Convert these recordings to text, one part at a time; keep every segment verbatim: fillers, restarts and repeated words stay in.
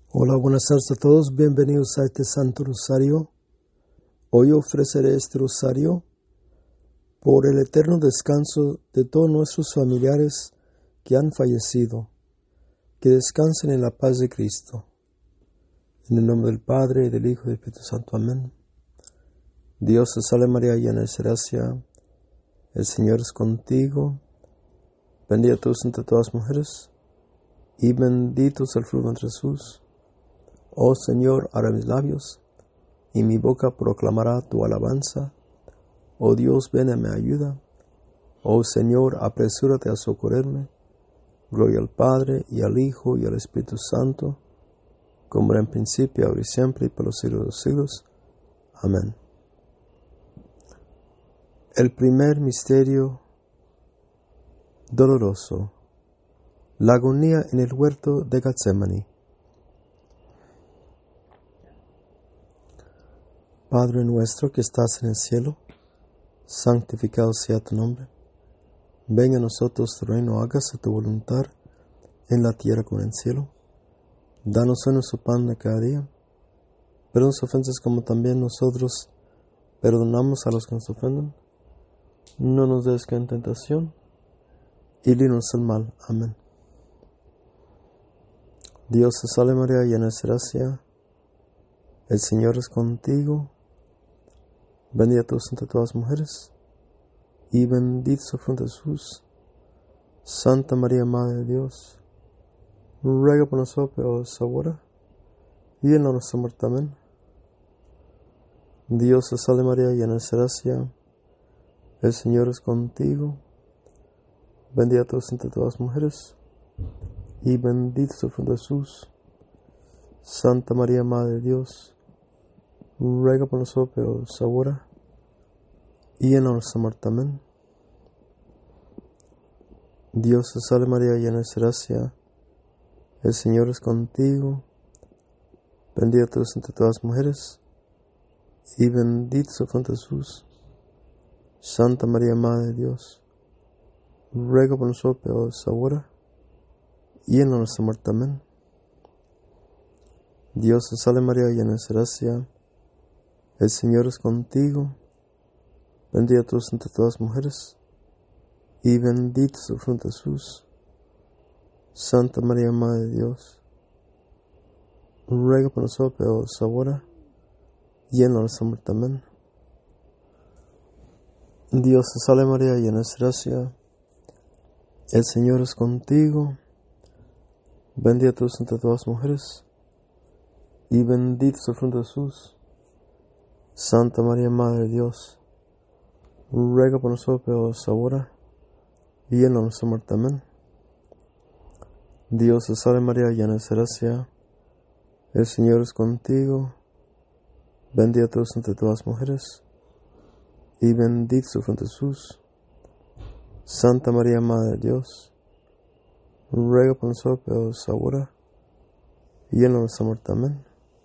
Hola, buenas tardes a todos. Bienvenidos a este Santo Rosario. Hoy ofreceré este rosario por el eterno descanso de todos nuestros familiares que han fallecido. Que descansen en la paz de Cristo. En el nombre del Padre, y del Hijo y del Espíritu Santo. Amén. Dios te salve María, llena de gracia. El Señor es contigo. Bendita tú entre todas las mujeres, y bendito es el fruto de Jesús. Oh Señor, abre mis labios, y mi boca proclamará tu alabanza. Oh Dios, ven en mi ayuda. Oh Señor, apresúrate a socorrerme. Gloria al Padre, y al Hijo, y al Espíritu Santo, como era en principio, ahora y siempre, y por los siglos de los siglos. Amén. El primer misterio doloroso, la agonía en el huerto de Getsemaní. Padre nuestro que estás en el cielo, santificado sea tu nombre. Venga a nosotros tu reino, hágase tu voluntad, en la tierra como en el cielo. Danos hoy nuestro pan de cada día. Perdona nuestras ofensas como también nosotros perdonamos a los que nos ofenden. No nos des caer en tentación, y líbranos del mal. Amén. Dios te salve María, llena de gracia. El Señor es contigo. Bendita tú entre todas las mujeres, y bendito es el fruto de Jesús. Santa María, Madre de Dios, ruega por nosotros pecadores ahora y en la hora de nuestra muerte. Amén. Dios te salve María, llena de gracia. El Señor es contigo. Bendita tú entre todas las mujeres, y bendito es el fruto de Jesús. Santa María, Madre de Dios, ruega por nosotros pecadores ahora y en la hora de nuestra muerte. Amén. Dios te salve María, llena de gracia. El Señor es contigo. Bendita tú entre todas las mujeres, y bendito es el fruto de Jesús. Santa María, Madre de Dios, ruega por nosotros pecadores ahora y en la hora de nuestra muerte. Amén. Dios te salve María, llena de gracia. El Señor es contigo. Bendita tú entre todas las mujeres, y bendito es el fruto de Jesús. Santa María, Madre de Dios, ruega por nosotros pecadores ahora y en la hora de nuestra muerte. Amén. Dios te salve María, llena de gracia. El Señor es contigo. Bendita tú entre todas las mujeres, y bendito es el fruto de Jesús. Santa María, Madre de Dios, ruega por nosotros pecadores ahora y en la hora de nuestra muerte. Amén. Dios te salve María, llena de gracia. El Señor es contigo. Bendita tú entre todas las mujeres, y bendito es el fruto de Jesús. Santa María, Madre de Dios, ruega por nosotros pecadores ahora y en la hora de nuestra muerte. Amén.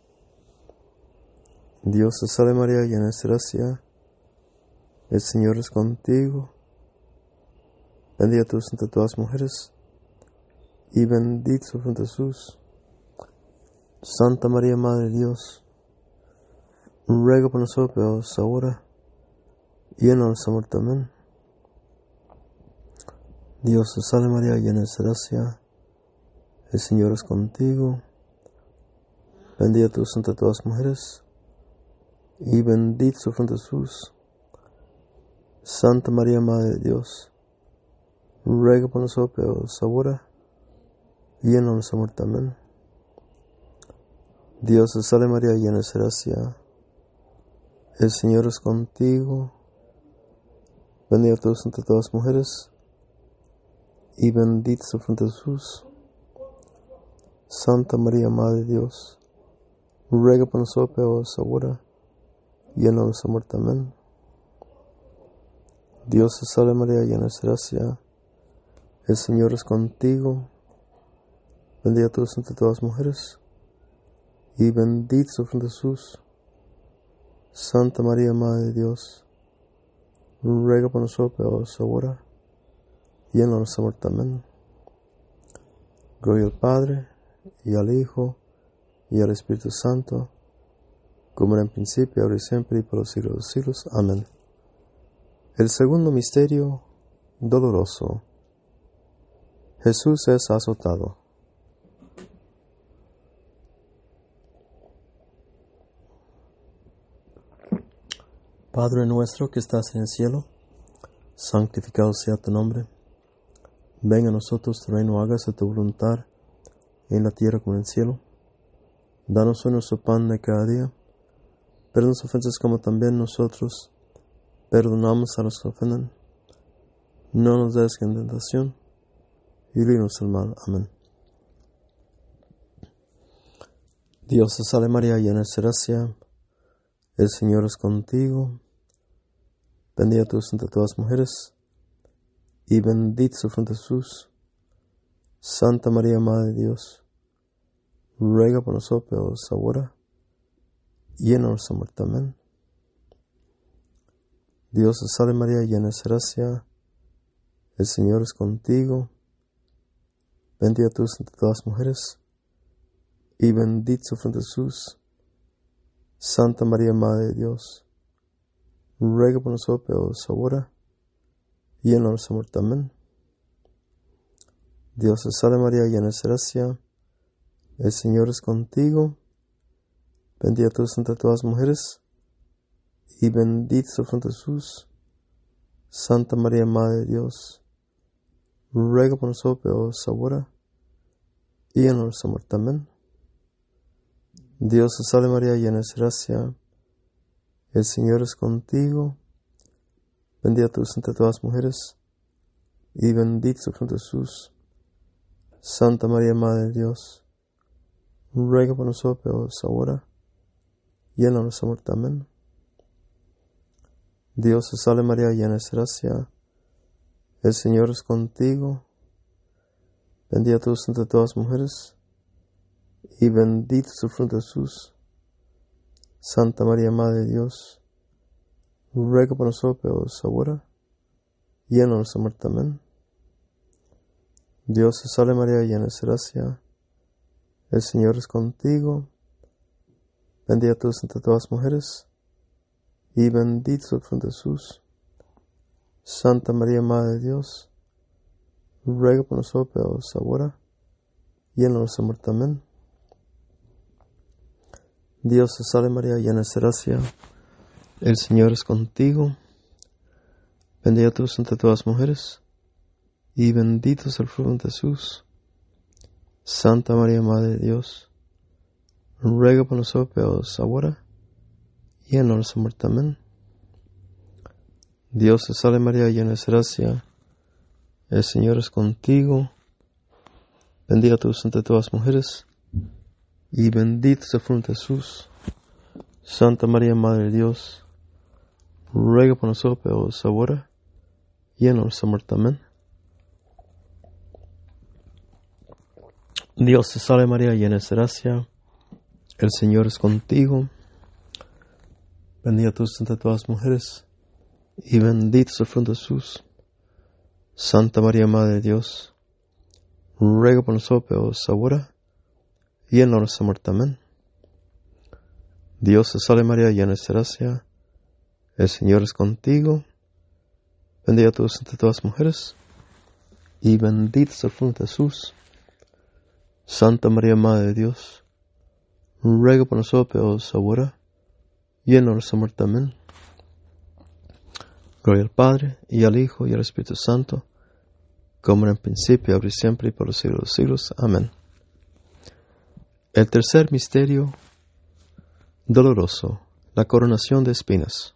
Dios te salve María, llena de gracia. El Señor es contigo. Bendita tú entre todas las mujeres, y bendito es el fruto de Jesús. Santa María, Madre de Dios, ruega por nosotros pecadores ahora y en la hora de nuestra muerte. Amén. Dios te salve María, llena de gracia. El Señor es contigo. Bendita tú entre todas las mujeres, y bendito es el fruto de Jesús. Santa María, Madre de Dios, ruega por nosotros pecadores ahora y en la hora de nuestra muerte. Amén. Dios te salve María, llena de gracia. El Señor es contigo. Bendita tú entre todas las mujeres, y bendito es el fruto de Jesús. Santa María, Madre de Dios, ruega por nosotros pecadores ahora y en la hora de nuestra muerte. Amén. Dios te salve María, llena de gracia. El Señor es contigo. Bendita tú entre todas las mujeres, y bendito es el fruto de Jesús. Santa María, Madre de Dios, ruega por nosotros pecadores ahora y en la hora de nuestra muerte. Amén. Gloria al Padre, y al Hijo, y al Espíritu Santo, como era en principio, ahora y siempre, y por los siglos de los siglos. Amén. El segundo misterio doloroso. Jesús es azotado. Padre nuestro que estás en el cielo, santificado sea tu nombre. Venga a nosotros tu reino, hágase tu voluntad, en la tierra como en el cielo. Danos hoy nuestro pan de cada día. Perdona las ofensas como también nosotros perdonamos a los que ofenden. No nos des en tentación, y líbranos del mal. Amén. Dios te salve María, llena eres de gracia, el Señor es contigo. Bendita tú eres entre todas las mujeres, y bendito es el fruto de Jesús. Santa María, Madre de Dios, ruega por nosotros pecadores ahora y en nuestra muerte. Amén. Dios te salve María, llena eres de gracia, el Señor es contigo. Bendita tú eres entre todas las mujeres, y bendito es el fruto de Jesús. Santa María, Madre de Dios, ruega por nosotros pecadores ahora y en nuestra muerte. Amén. Dios te salve María, llena eres de gracia, el Señor es contigo. Bendita tú eres entre todas las mujeres, y bendito es el fruto de Jesús. Santa María, Madre de Dios, ruega por nosotros pecadores ahora y en nuestra muerte. Amén. Dios te salve María, llena eres de gracia, el Señor es contigo. Bendita tú eres entre todas las mujeres, y bendito es el fruto de Jesús. Santa María, Madre de Dios, ruega por nosotros pecadores ahora y en nuestra muerte. Amén. Dios te salve María, llena eres de gracia, el Señor es contigo. Bendita tú eres entre todas las mujeres, y bendito es el fruto de Jesús. Santa María, Madre de Dios, ruega por nosotros pecadores ahora y en nuestra muerte. Amén. Dios te salve María, llena eres de gracia, el Señor es contigo. Bendita tú eres entre todas las mujeres, y bendito es el fruto de Jesús. Santa María, Madre de Dios, ruega por nosotros pecadores ahora y en nuestra muerte. Amén. Dios te salve María, llena eres de gracia, el Señor es contigo. Bendita tú eres entre todas las mujeres, y bendito es el fruto de Jesús. Santa María, Madre de Dios, ruega por nosotros pecadores ahora y en nuestra muerte. Amén. Dios te salve María, llena eres de gracia, el Señor es contigo. Bendita tú eres entre todas las mujeres, y bendito es el fruto de Jesús. Santa María, Madre de Dios, ruega por nosotros pecadores ahora y en nuestra muerte. Amén. Dios te salve María, llena eres de gracia, el Señor es contigo. Bendita tú eres entre todas las mujeres, y bendito es el fruto de Jesús. Santa María, Madre de Dios, ruega por nosotros pecadores ahora y en nuestra muerte. Amén. Dios te salve María, llena eres de gracia, el Señor es contigo. Bendita tú eres entre todas las mujeres, y bendito es el fruto de Jesús. Santa María, Madre de Dios, ruega por nosotros pecadores ahora y en nuestra muerte. Amén. Gloria al Padre, y al Hijo, y al Espíritu Santo, como era en principio, ahora y siempre, y por los siglos de los siglos. Amén. El tercer misterio doloroso, la coronación de espinas.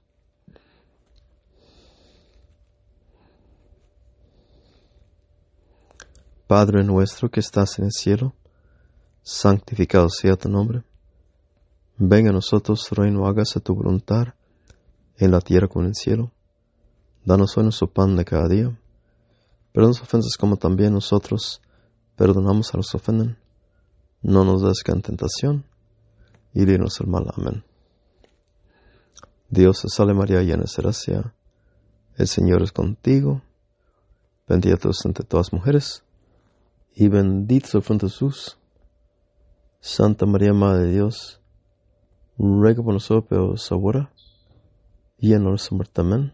Padre nuestro que estás en el cielo, santificado sea tu nombre. Venga a nosotros tu reino, hágase tu voluntad, en la tierra como en el cielo. Danos hoy nuestro pan de cada día. Perdona las ofensas como también nosotros perdonamos a los que ofenden. No nos des en tentación, y líbranos del mal. Amén. Dios te salve María, llena eres de gracia, el Señor es contigo. Bendita tú eres entre todas las mujeres, y bendito es el fruto de Jesús. Santa María, Madre de Dios, ruega por nosotros pecadores ahora y en nuestra muerte. Amén.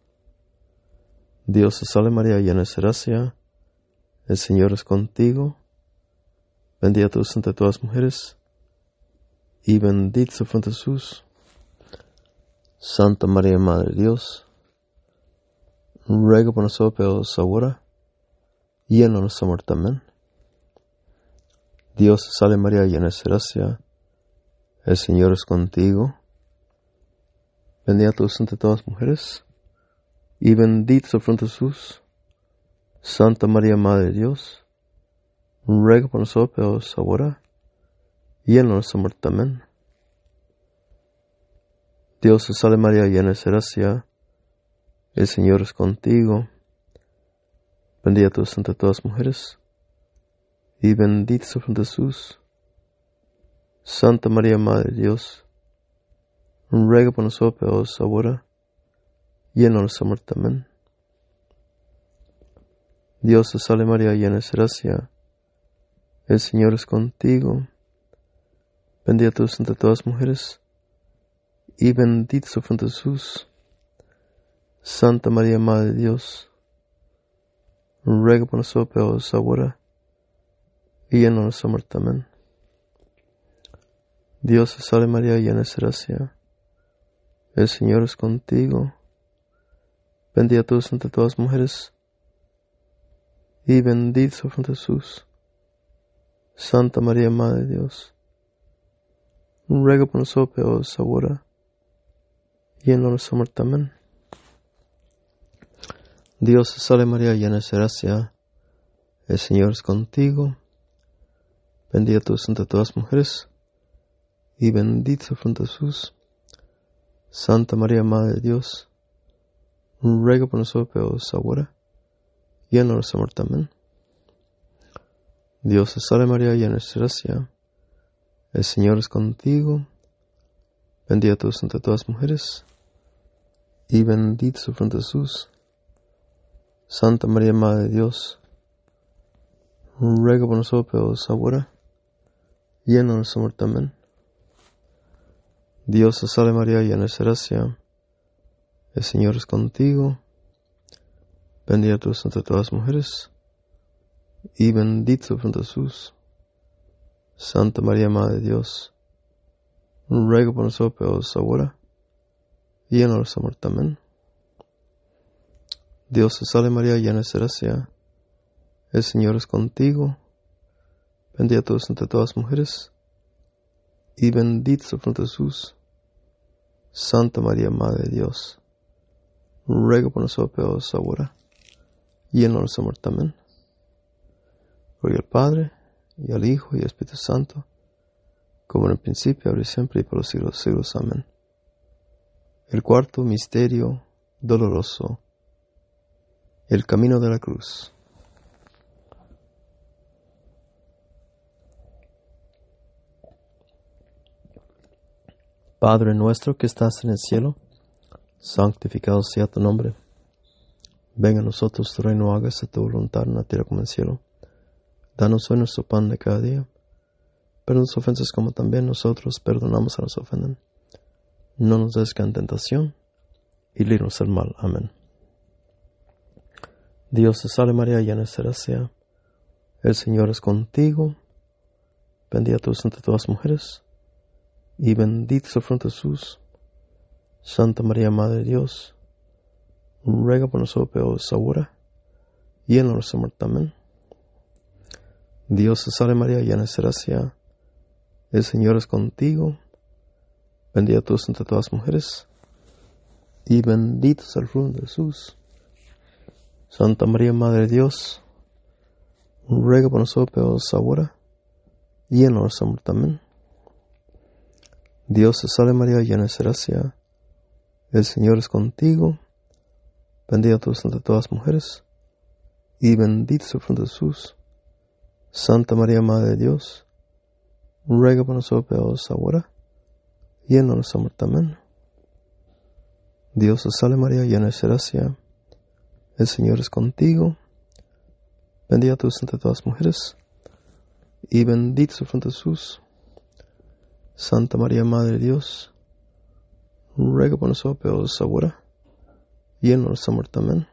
Dios te salve María, llena de gracia, el Señor es contigo. Bendita tú entre todas las mujeres, y bendito es el fruto de Jesús. Santa María, Madre de Dios, ruega por nosotros pecadores ahora y en nuestra muerte. Amén. Dios te salve María, llena de gracia, el Señor es contigo. Bendita tú entre todas las mujeres, y bendito es el fruto de Jesús. Santa María, Madre de Dios, ruega por nosotros pecadores ahora y en nuestra muerte. Amén. Dios te salve María, llena de gracia, el Señor es contigo. Bendita tú entre todas las mujeres, y bendito es el fruto de Jesús. Santa María, Madre de Dios, ruega por nosotros pecadores ahora y en nuestra muerte. Amén. Dios te salve María, llena de gracia, el Señor es contigo. Bendita tú entre todas las mujeres, y bendito es el fruto de Jesús. Santa María, Madre de Dios, ruega por nosotros pecadores ahora y en nuestra muerte. Amén. Dios te salve María, llena de gracia, el Señor es contigo. Bendita tú entre todas las mujeres, y bendito es el fruto de Jesús. Santa María, Madre de Dios, ruega por nosotros pecadores ahora y en nuestra muerte. Amén. Dios te salve María, llena de gracia, el Señor es contigo. Bendita tú entre todas las mujeres, y bendito es el fruto de Jesús. Santa María, Madre de Dios, ruega por nosotros pecadores ahora y en nuestra muerte. Amén. Dios te salve María, llena de gracia, el Señor es contigo. Bendita tú entre todas las mujeres, y bendito es el fruto de Jesús. Santa María, Madre de Dios, ruega por nosotros pecadores ahora y en nuestra muerte. Amén. Dios te salve María, llena de gracia, el Señor es contigo. Bendita tú entre todas las mujeres, y bendito es el fruto de Jesús. Santa María, Madre de Dios, ruega por nosotros pecadores ahora y en nuestra muerte. Amén. Dios te salve María, llena de gracia, el Señor es contigo. Bendita tú entre todas las mujeres, y bendito es el fruto de Jesús. Santa María, Madre de Dios, ruega por nosotros pecadores ahora y en nuestra muerte. Amén. Gloria al Padre, y al Hijo, y al Espíritu Santo, como en el principio, ahora y siempre, y por los siglos de los siglos. Amén. El cuarto misterio doloroso, el camino de la cruz. Padre nuestro que estás en el cielo, santificado sea tu nombre. Venga a nosotros tu reino, hágase tu voluntad en la tierra como en el cielo. Danos hoy nuestro pan de cada día. Perdona nuestras ofensas como también nosotros perdonamos a los que nos ofenden. No nos des en tentación, y líbranos del mal. Amén. Dios te salve María, llena de gracia, el Señor es contigo. Bendita tú entre todas las mujeres, y bendito es el fruto de Jesús. Santa María, Madre de Dios, ruega por nosotros pecadores ahora y en nuestra muerte. Amén. Dios te salve María, llena de gracia, el Señor es contigo. Bendita tú entre todas las mujeres, y bendito es el fruto de Jesús. Santa María, Madre de Dios, ruega por nosotros pecadores ahora y en nuestra muerte. Amén. Dios te salve María, llena de gracia, el Señor es contigo. Bendita tú entre todas las mujeres, y bendito es el fruto de Jesús. Santa María, Madre de Dios, ruega por nosotros pecadores ahora y en nuestra muerte. Amén. Dios te salve María, llena de gracia, el Señor es contigo. Bendita tú entre todas las mujeres, y bendito es el fruto de Jesús. Santa María, Madre de Dios, ruega por nosotros pecadores ahora y en nuestra muerte. Amén.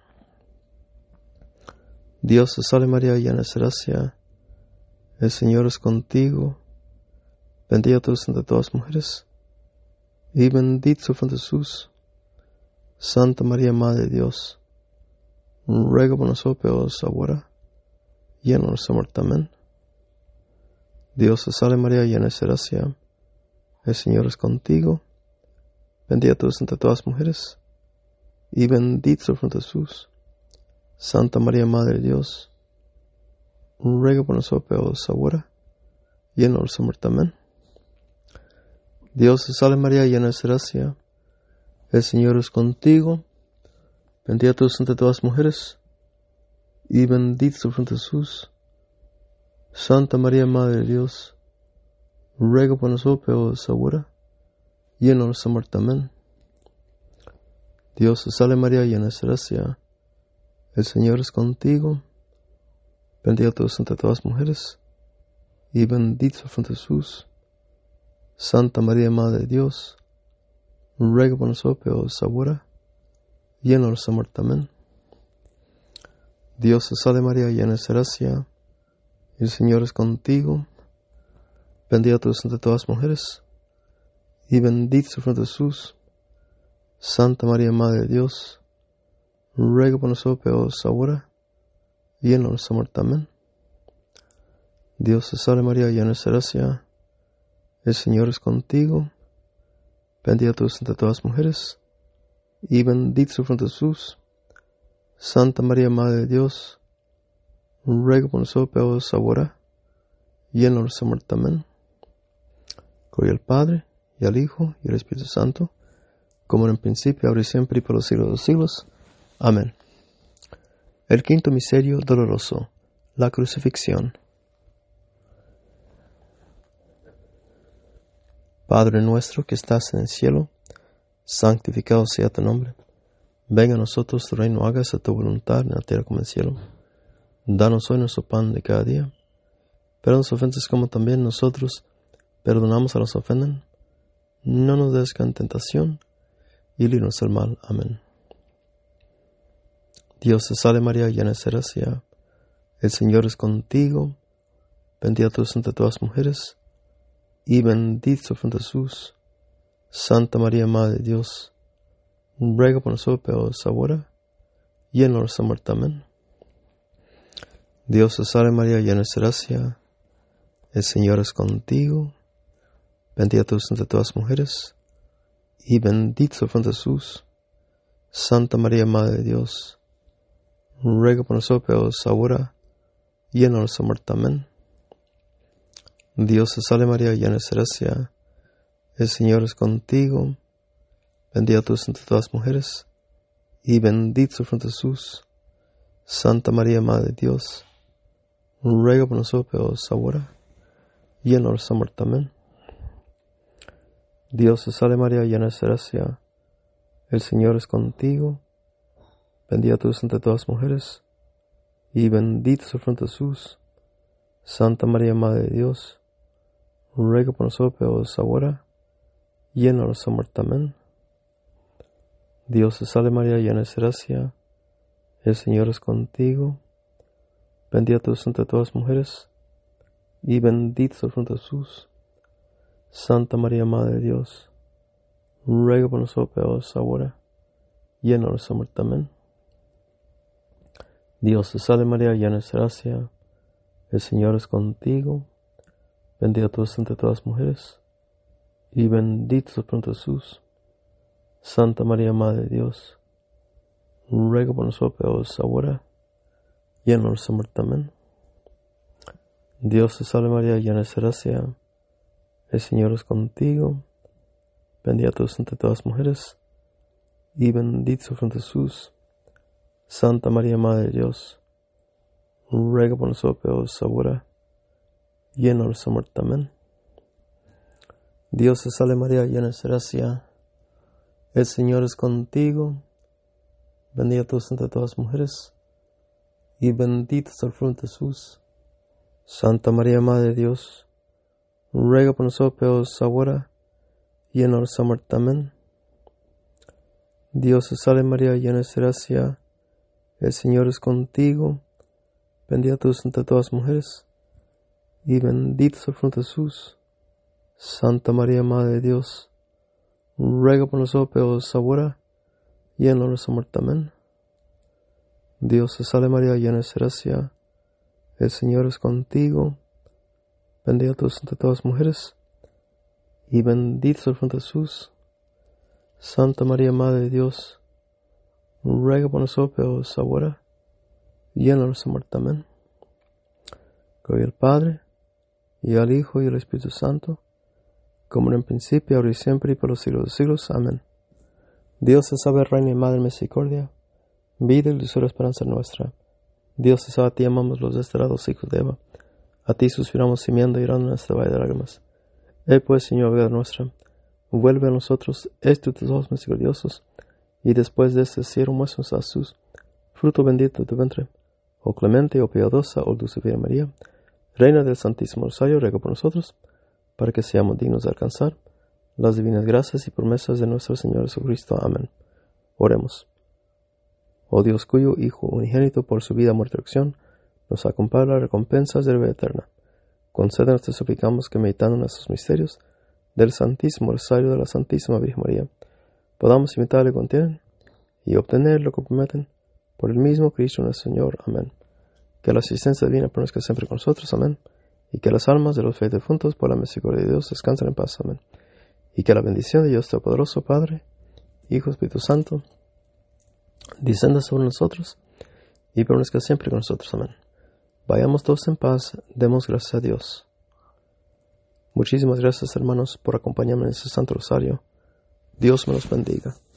Dios te salve María, llena de gracia, el Señor es contigo, bendita tú eres entre todas las mujeres, y bendito es el fruto de Jesús. Santa María, Madre de Dios, ruega por nosotros pecadores ahora y en nuestra muerte. Amén. Dios te salve María, llena de gracia, el Señor es contigo, bendita tú eres entre todas las mujeres, y bendito es el fruto de Jesús. Santa María, Madre de Dios, ruega por nosotros pecadores ahora y en nuestra muerte. Amén. Dios te salve María, llena de gracia, el Señor es contigo, bendita tú eres entre todas las mujeres, y bendito es el fruto de Jesús. Santa María, Madre de Dios, ruega por nosotros pecadores ahora y en nuestra muerte. Amén. Dios te salve María, llena de gracia, el Señor es contigo, bendita tú eres entre todas las mujeres, y bendito es el fruto de Jesús. Santa María, Madre de Dios, ruega por nosotros pecadores ahora y en nuestra muerte. Amén. Dios te salve María, llena de gracia, el Señor es contigo, bendita tú eres entre todas las mujeres, y bendito es el fruto de Jesús. Santa María, Madre de Dios, ruega por nosotros pecadores ahora y en nuestra muerte. Amén. Dios te salve María, llena de gracia, el Señor es contigo, bendita tú eres entre todas las mujeres, y bendito es el fruto de Jesús. Santa María, Madre de Dios, ruega por nosotros pecadores ahora y en nuestra muerte. Amén. Gloria al Padre, y al Hijo, y al Espíritu Santo, como en el principio, ahora y siempre, y por los siglos de los siglos. Amén. El quinto misterio doloroso, la crucifixión. Padre nuestro que estás en el cielo, santificado sea tu nombre. Venga a nosotros tu reino, hágase tu voluntad en la tierra como en el cielo. Danos hoy nuestro pan de cada día. Perdona las ofensas como también nosotros perdonamos a los que nos ofenden. No nos des en tentación y líbranos del mal. Amén. Dios te salve María, llena de gracia, el Señor es contigo, bendita tú eres entre todas las mujeres, y bendito es el fruto de Jesús. Santa María, Madre de Dios, ruega por nosotros pecadores ahora y en nuestra muerte. Amén. Dios te salve María, llena de gracia, el Señor es contigo, bendita tú eres entre todas las mujeres, y bendito es el fruto de Jesús. Santa María, Madre de Dios, ruega por nosotros pecadores ahora y en nuestra muerte. Amén. Dios te salve María, llena de gracia, el Señor es contigo, bendita tú eres entre todas las mujeres, y bendito es el fruto de Jesús. Santa María, Madre de Dios, ruega por nosotros pecadores ahora y en nuestra muerte. Amén. Dios te salve María, llena de gracia, el Señor es contigo, bendita tú eres entre todas las mujeres, y bendito es el fruto de Jesús. Santa María, Madre de Dios, ruega por nosotros pecadores ahora y en nuestra muerte. Amén. Dios te salve María, llena de gracia, el Señor es contigo, bendita tú eres entre todas las mujeres, y bendito es el fruto de Jesús. Santa María, Madre de Dios, ruega por nosotros pecadores ahora y en nuestra muerte. Amén. Dios te salve María, llena de gracia, el Señor es contigo, bendita tú eres entre todas las mujeres, y bendito es el fruto de Jesús. Santa María, Madre de Dios, ruega por nosotros pecadores ahora y en nuestra muerte. Amén. Dios te salve María, llena de gracia, el Señor es contigo, bendita tú eres entre todas las mujeres, y bendito es el fruto de Jesús. Santa María, Madre de Dios, ruega por nosotros pecadores ahora y en nuestra muerte. Amén. Dios te salve María, llena de gracia, el Señor es contigo, bendita tú eres entre todas las mujeres, y bendito es el fruto de Jesús. Santa María, Madre de Dios, ruega por nosotros ahora y en nuestra muerte. Amén. Dios te salve María, llena de gracia, el Señor es contigo, bendita tú entre todas las mujeres, y bendito es el fruto de Jesús. Santa María, Madre de Dios, ruega por nosotros ahora y en nuestra muerte. Amén. Dios te salve María, llena de gracia, el Señor es contigo, bendita tú entre todas las mujeres, y bendito es el fruto de Jesús. Santa María, Madre de Dios, ruega por nosotros ahora y en nuestra muerte. Amén. Gloria al Padre, y al Hijo, y al Espíritu Santo, como en el principio, ahora y siempre, y por los siglos de los siglos. Amén. Dios te salve, Reina y Madre de Misericordia, vida y dulzura esperanza nuestra. Dios te salve, a ti amamos los desterrados hijos de Eva. A ti suspiramos gimiendo y llorando en este valle de lágrimas. Él pues, Señor, vida nuestra, vuelve a nosotros estos tus ojos misericordiosos, y después de este cielo muéstranos a Jesús, fruto bendito de tu vientre. Oh clemente, oh piadosa, oh dulce Virgen María, Reina del Santísimo Rosario, ruega por nosotros, para que seamos dignos de alcanzar las divinas gracias y promesas de nuestro Señor Jesucristo. Amén. Oremos. Oh Dios, cuyo Hijo unigénito por su vida, muerte y resurrección nos acompaña las recompensas de la vida eterna, concédenos, te suplicamos, que meditando en estos misterios del Santísimo Rosario de la Santísima Virgen María, podamos imitar lo que contienen y obtener lo que prometen, por el mismo Cristo nuestro Señor. Amén. Que la asistencia divina permanezca siempre con nosotros. Amén. Y que las almas de los fieles difuntos, por la misericordia de Dios, descansen en paz. Amén. Y que la bendición de Dios Todopoderoso, Padre, Hijo, Espíritu Santo, descienda sobre nosotros y permanezca siempre con nosotros. Amén. Vayamos todos en paz, demos gracias a Dios. Muchísimas gracias, hermanos, por acompañarme en este Santo Rosario. Dios me los bendiga.